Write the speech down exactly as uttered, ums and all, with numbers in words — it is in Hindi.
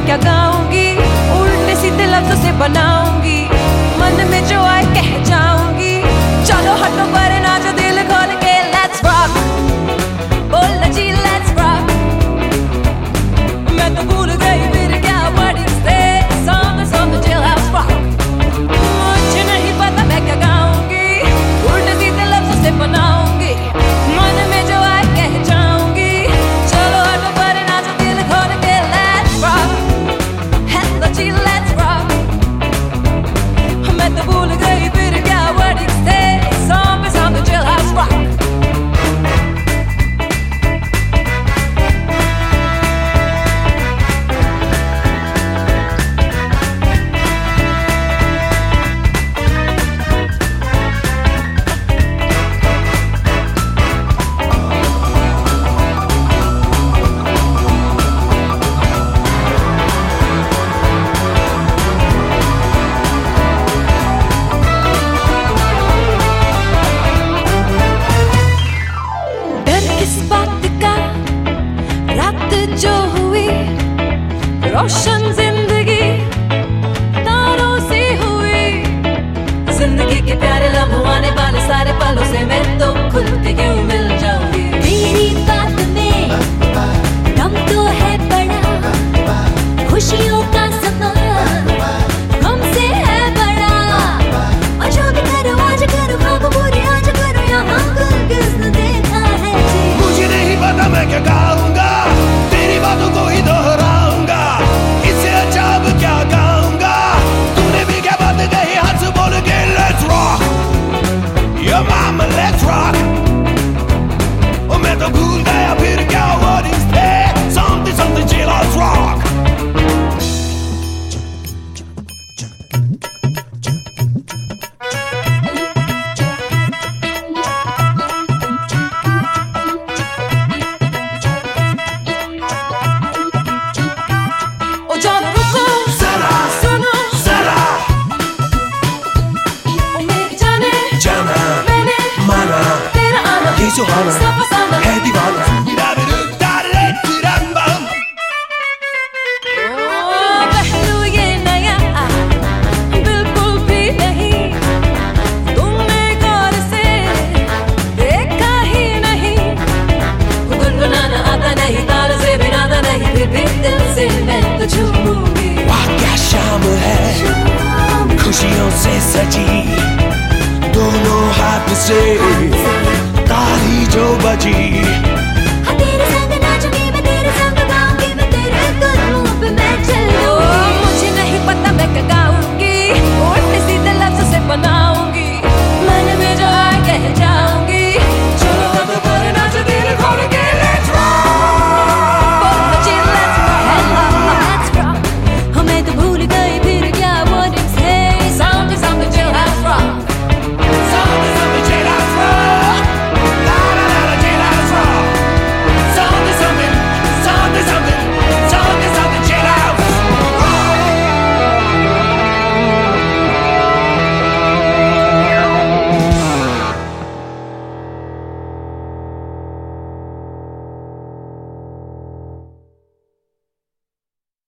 क्या गाऊंगी, उल्टे सीधे लफ्जों से बनाऊंगी, मन में जो आए कह जाऊंगी। चलो हटो पर नाचो दिल खोल के, let's rock, बोल ना जी let's rock। मैं तो भूल गई फिर क्या what is this, song is on the jailhouse rock। मुझे नहीं पता मैं क्या गाऊंगी, उल्टे सीधे लफ्जों से बनाऊंगी, मन में जो आए कह जाऊंगी। चलो हटो पर नाचो दिल खोल के, let's rock, hello ji let's rock। मैं तो भूल गई फिर क्या what is this, song is on the jailhouse rock। जो हुई रोशन जिंदगी तारों से हुई, जिंदगी के प्यारे लम्हों आने वाले सारे पलों से मैं तो खुल के क्यों मिल जाऊंगी। तेरी बात में दम तो है बड़ा, खुशियों का समा हमसे है बड़ा, और जो भी करो आज करो, ख्वाब पूरे आज करो, यहाँ कुल किसने देखा है जी। मुझे नहीं पता मैं क्या गाऊंगा, तेरी बातों को ही दोहराऊंगा, इससे अच्छा अब क्या गाऊंगा। तूने भी क्या बात कही, हाथ से बोल के let's rock, yo mama let's rock। ओ मैं तो भूल गया फिर क्या what is that, something something chill let's rock। सुहाना है दीवाना, पहलू ये नया बिल्कुल भी नहीं, तुमने गौर से देखा ही नहीं। गुनगुनाना आता नहीं, तार से भी नाता नहीं, फिर भी दिल से मैं तो झूमूंगी। वाह क्या शाम है खुशियों से सजी, दोनों हाथ से ताली जो बजी। हाँ तेरे संग नाचूंगी मैं, तेरे संग